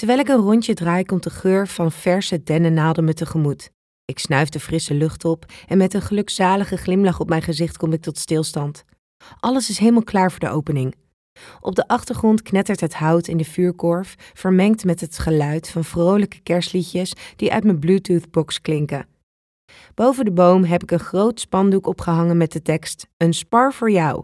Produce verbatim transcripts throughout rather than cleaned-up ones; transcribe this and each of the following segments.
Terwijl ik een rondje draai, komt de geur van verse dennennaalden me tegemoet. Ik snuif de frisse lucht op en met een gelukzalige glimlach op mijn gezicht kom ik tot stilstand. Alles is helemaal klaar voor de opening. Op de achtergrond knettert het hout in de vuurkorf, vermengd met het geluid van vrolijke kerstliedjes die uit mijn Bluetooth-box klinken. Boven de boom heb ik een groot spandoek opgehangen met de tekst: een spar voor jou.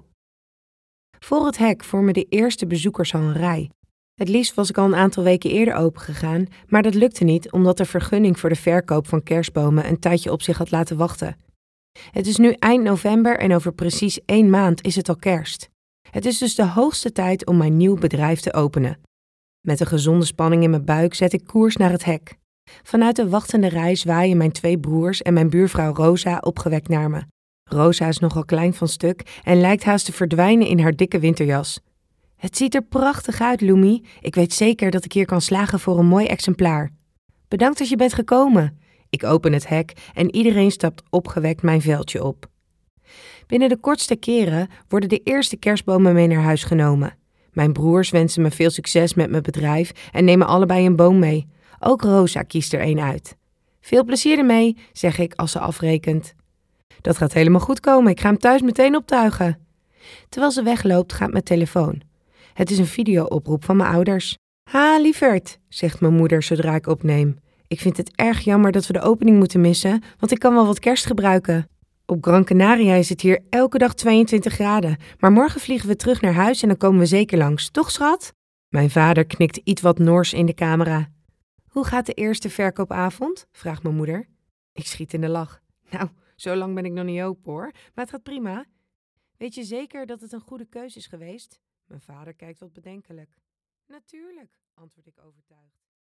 Voor het hek vormen de eerste bezoekers al een rij. Het liefst was ik al een aantal weken eerder opengegaan, maar dat lukte niet omdat de vergunning voor de verkoop van kerstbomen een tijdje op zich had laten wachten. Het is nu eind november en over precies één maand is het al kerst. Het is dus de hoogste tijd om mijn nieuw bedrijf te openen. Met een gezonde spanning in mijn buik zet ik koers naar het hek. Vanuit de wachtende rij zwaaien mijn twee broers en mijn buurvrouw Rosa opgewekt naar me. Rosa is nogal klein van stuk en lijkt haast te verdwijnen in haar dikke winterjas. Het ziet er prachtig uit, Loemi. Ik weet zeker dat ik hier kan slagen voor een mooi exemplaar. Bedankt dat je bent gekomen. Ik open het hek en iedereen stapt opgewekt mijn veldje op. Binnen de kortste keren worden de eerste kerstbomen mee naar huis genomen. Mijn broers wensen me veel succes met mijn bedrijf en nemen allebei een boom mee. Ook Rosa kiest er een uit. Veel plezier ermee, zeg ik als ze afrekent. Dat gaat helemaal goed komen, ik ga hem thuis meteen optuigen. Terwijl ze wegloopt gaat mijn telefoon. Het is een video-oproep van mijn ouders. Ha, lieverd, zegt mijn moeder zodra ik opneem. Ik vind het erg jammer dat we de opening moeten missen, want ik kan wel wat kerst gebruiken. Op Gran Canaria is het hier elke dag tweeëntwintig graden, maar morgen vliegen we terug naar huis en dan komen we zeker langs, toch schat? Mijn vader knikt iets wat nors in de camera. Hoe gaat de eerste verkoopavond? Vraagt mijn moeder. Ik schiet in de lach. Nou, zo lang ben ik nog niet open hoor, maar het gaat prima. Weet je zeker dat het een goede keus is geweest? Mijn vader kijkt wat bedenkelijk. Natuurlijk, antwoord ik overtuigd.